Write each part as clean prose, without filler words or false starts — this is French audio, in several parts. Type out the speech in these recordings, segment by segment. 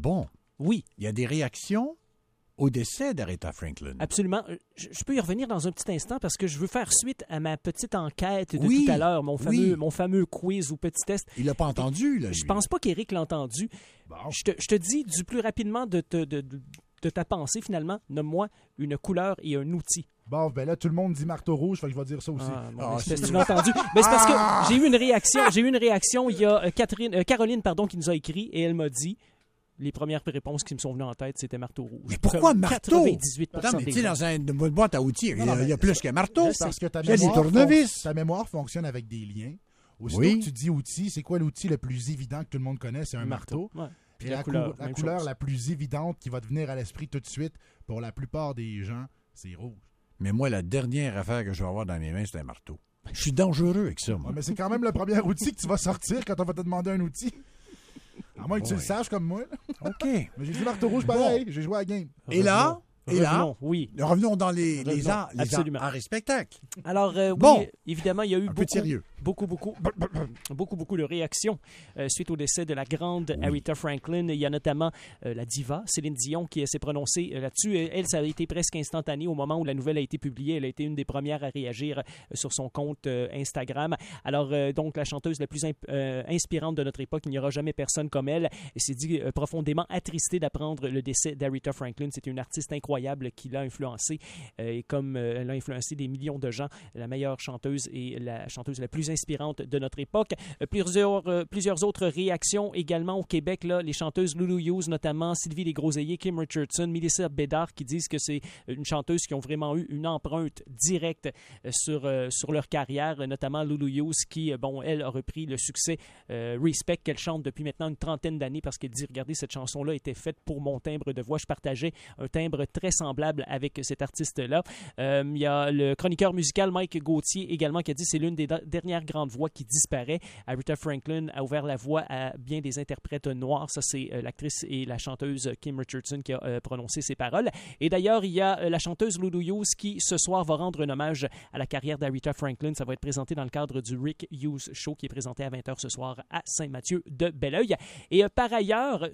Bon. Oui. Il y a des réactions au décès d'Aretha Franklin. Absolument. Je peux y revenir dans un petit instant parce que je veux faire suite à ma petite enquête de Oui, tout à l'heure, mon oui. fameux quiz ou petit test. Il l'a pas entendu, là, lui. Je pense pas qu'Éric l'a entendu. Bon. Je te dis du plus rapidement de ta pensée, finalement. Nomme-moi une couleur et un outil. Bon, ben là, tout le monde dit marteau rouge, fait que je vais dire ça aussi. Tu l'as entendu. Mais c'est parce que j'ai eu une réaction. Il y a Caroline qui nous a écrit et elle m'a dit les premières réponses qui me sont venues en tête, c'était marteau rouge. Mais pourquoi marteau? 98% Attends, mais des tu sais, gens. dans une boîte à outils, Non, il y a plus qu'un marteau. Parce que Il y a des tournevis. ta mémoire fonctionne avec des liens. Aussitôt Oui. que tu dis outil, c'est quoi l'outil le plus évident que tout le monde connaît? C'est un marteau. Ouais. Puis Et la la couleur, la même couleur chose. la plus évidente qui va te venir à l'esprit tout de suite, pour la plupart des gens, c'est rouge. Mais moi, la dernière affaire que je vais avoir dans mes mains, c'est un marteau. Je suis dangereux avec ça, moi. Ouais, mais c'est quand même le premier outil que tu vas sortir quand on va te demander un outil. À moins que tu le saches comme moi. là. OK. Mais j'ai dit marteau rouge pareil, j'ai joué à la game. Et là, Revenons, oui. revenons dans les Revenons, arts absolument. et spectacles. Alors, oui, Bon. évidemment, il y a eu Un peu de sérieux. beaucoup de réactions suite au décès de la grande Aretha Franklin. Il y a notamment la diva Céline Dion qui s'est prononcée là-dessus. Elle, ça a été presque instantané au moment où la nouvelle a été publiée. Elle a été une des premières à réagir sur son compte Instagram. Alors, donc, la chanteuse la plus inspirante de notre époque, il n'y aura jamais personne comme elle. Elle s'est dit profondément attristée d'apprendre le décès d'Aretha Franklin. C'est une artiste incroyable qui l'a influencée et comme elle a influencé des millions de gens, la meilleure chanteuse et la chanteuse la plus inspirante de notre époque. Plusieurs autres réactions également au Québec, là, les chanteuses Lulu Hughes, notamment Sylvie Desgroseilliers, Kim Richardson, Mélissa Bédard, qui disent que c'est une chanteuse qui ont vraiment eu une empreinte directe sur leur carrière, notamment Lulu Hughes qui, elle a repris le succès Respect qu'elle chante depuis maintenant une trentaine d'années parce qu'elle dit, regardez, cette chanson-là était faite pour mon timbre de voix. Je partageais un timbre très semblable avec cet artiste-là. Il y a le chroniqueur musical Mike Gauthier également qui a dit c'est l'une des dernières grandes voix qui disparaît. Aretha Franklin a ouvert la voie à bien des interprètes noirs. Ça, c'est l'actrice et la chanteuse Kim Richardson qui a prononcé ces paroles. Et d'ailleurs, il y a la chanteuse Lulu Hughes qui, ce soir, va rendre un hommage à la carrière d'Aretha Franklin. Ça va être présenté dans le cadre du Rick Hughes Show qui est présenté à 20h ce soir à Saint-Mathieu de Belleuil. Et par ailleurs,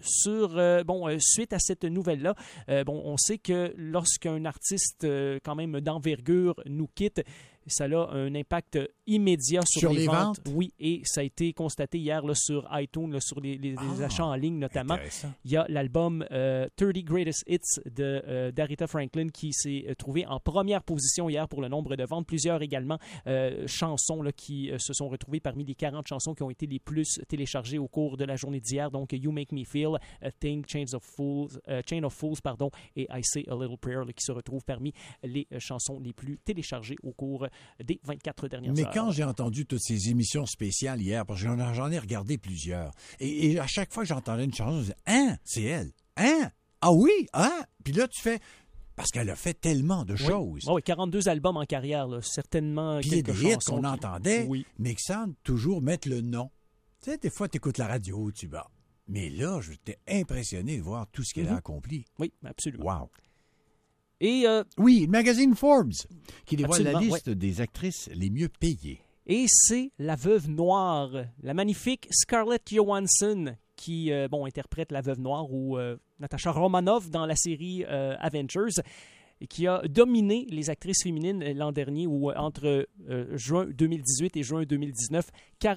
suite à cette nouvelle-là, on sait que lorsqu'un artiste quand même d'envergure nous quitte, ça a un impact immédiat sur les ventes. Oui, et ça a été constaté hier là, sur iTunes, là, sur les achats en ligne notamment. Il y a l'album 30 Greatest Hits d'Aretha Franklin qui s'est trouvé en première position hier pour le nombre de ventes. Plusieurs également chansons là, qui se sont retrouvées parmi les 40 chansons qui ont été les plus téléchargées au cours de la journée d'hier. Donc, You Make Me Feel, A Thing, Chain of Fools, et I Say a Little Prayer là, qui se retrouvent parmi les chansons les plus téléchargées au cours des 24 dernières heures. Mais quand j'ai entendu toutes ces émissions spéciales hier, parce que j'en ai regardé plusieurs, et à chaque fois que j'entendais une chanson, je disais « Hein? C'est elle? Hein? Ah oui? Hein? » Puis là, tu fais... Parce qu'elle a fait tellement de choses. Oui, 42 albums en carrière, là, certainement. Puis il y a des hits qu'on qui... entendait, mais que sans toujours mettre le nom. Tu sais, des fois, tu écoutes la radio, tu vas... Mais là, j'étais impressionné de voir tout ce qu'elle a accompli. Oui, absolument. Wow. Et oui, le magazine Forbes, qui dévoile la absolument, liste des actrices les mieux payées. Et c'est la veuve noire, la magnifique Scarlett Johansson, qui interprète la veuve noire ou Natasha Romanoff dans la série Avengers, et qui a dominé les actrices féminines l'an dernier, ou entre juin 2018 et juin 2019,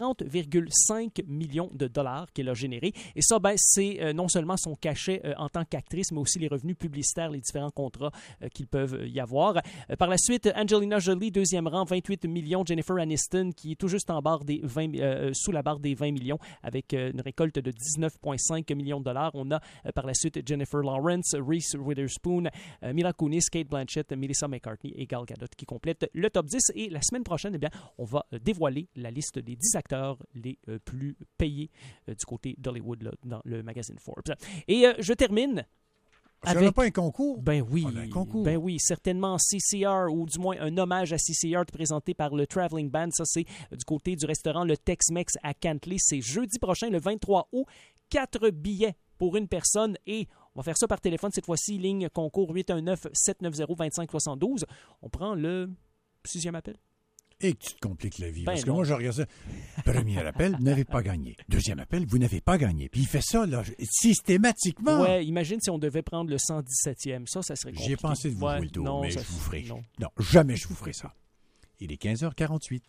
40,5 millions de dollars qu'elle a généré. Et ça, c'est non seulement son cachet en tant qu'actrice, mais aussi les revenus publicitaires, les différents contrats qu'ils peuvent y avoir. Par la suite, Angelina Jolie, deuxième rang, 28 millions. Jennifer Aniston, qui est tout juste en barre des sous la barre des 20 millions, avec une récolte de 19,5 millions de dollars. On a par la suite Jennifer Lawrence, Reese Witherspoon, Mila Kunis, Kate Blanchett, Melissa McCarthy et Gal Gadot qui complètent le top 10. Et la semaine prochaine, on va dévoiler la liste des 10 acteurs les plus payés du côté d'Hollywood là, dans le magazine Forbes. Et je termine Parce qu'il n'y a pas un concours? Ben oui. On a un concours. Ben oui, certainement CCR, ou du moins un hommage à CCR présenté par le Traveling Band. Ça, c'est du côté du restaurant Le Tex-Mex à Cantley. C'est jeudi prochain, le 23 août. 4 billets pour une personne et on va faire ça par téléphone cette fois-ci, ligne concours 819-790-2572. On prend le 6e appel. Et que tu te compliques la vie. Ben Parce que non. moi, je regarde ça. Premier appel, vous n'avez pas gagné. Deuxième appel, vous n'avez pas gagné. Puis il fait ça, là, systématiquement. Ouais, imagine si on devait prendre le 117e. Ça serait compliqué. J'y ai pensé de vous Ouais, jouer le tour, non, mais ça- je vous ferai. non. Non, jamais je vous ferai ça. Il est 15h48.